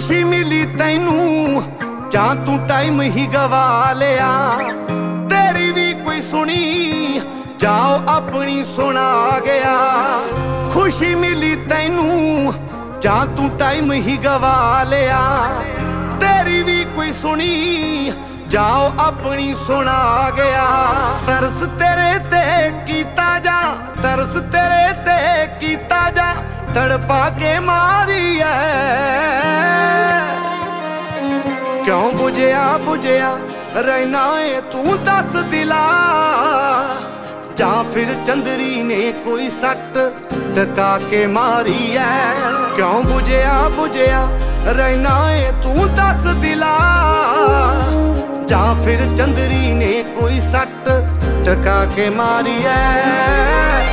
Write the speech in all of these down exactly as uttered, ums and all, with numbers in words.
खुशी मिली तैनू जां तू टाइम ही गवा लिया। तेरी भी कोई सुनी जाओ अपनी सुना गया। खुशी मिली तैनू जां तू टाइम ही गवा लिया। तेरी भी कोई सुनी जाओ अपनी सुना गया। तरस तेरे ते कीता जा, तरस तेरे ते कीता जा, तड़पा के मारी है। क्यों बुझया बुझया रहना है तू दस दिला, जां फिर चंदरी ने कोई सट टका के मारी है। क्यों बुझया बुझया रहना है तू दस दिला, जां फिर चंदरी ने कोई सट टका के मारी है।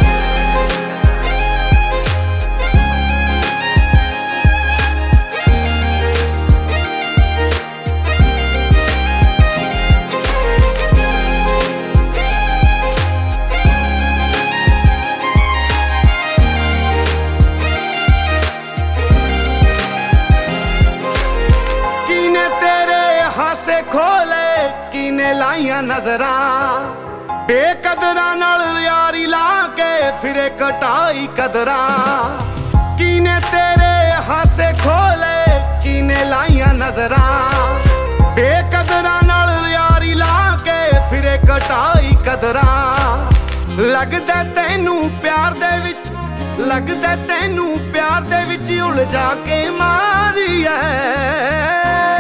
लाइया नजरा बेकदरा नाल यारी ला के फिरे कटाई कदरा। कीने तेरे हासे खोले कीने लाइया नजरा बेकदरा नाल यारी ला के फिरे कटाई कदरा। लगदा तैनू प्यार दे विच, लगदा तैनू प्यार दे विच उलझा के मारी है।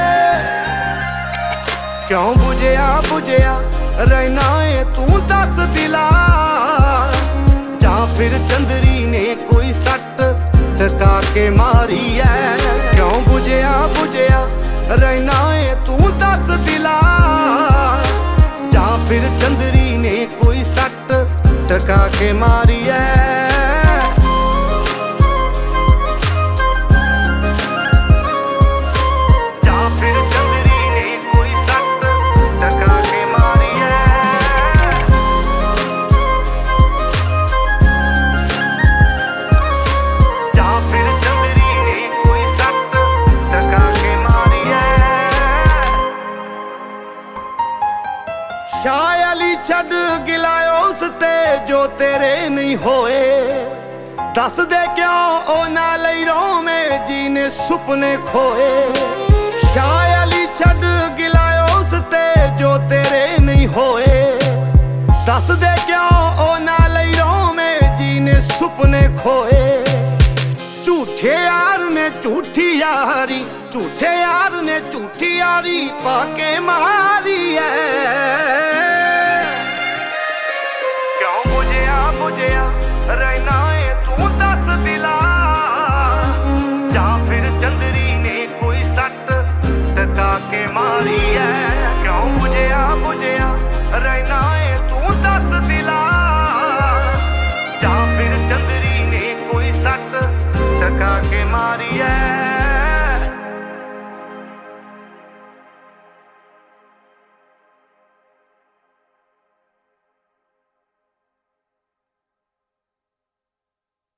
क्यों बुझया बुझया रहना है तू दस दिला, जां फिर चंदरी ने कोई सट टका के मारी है। क्यों बुझया बुझया रहना है तू दस दिला, जां फिर चंदरी ने कोई सट टका के मारी है। शायली छड़ गिलायो उसते जो तेरे नहीं होए। दस दे क्यों ओ ना लई रो में जीने सुपने खोए। शायली छड़ गिलायो उसते जो तेरे नहीं होए। दस दे क्यों ओ ना लई रो में जीने सुपने खोए। झूठे यार ने झूठी यारी, झूठे यार ने झूठी यारी पाके मारी है। रहना है तू दस दिला, जां फिर चंदरी ने कोई सट टका के मारी है। क्यों बुझया बुझया रहना है तू दस दिला, जां फिर चंदरी ने कोई सट टका के मारी है।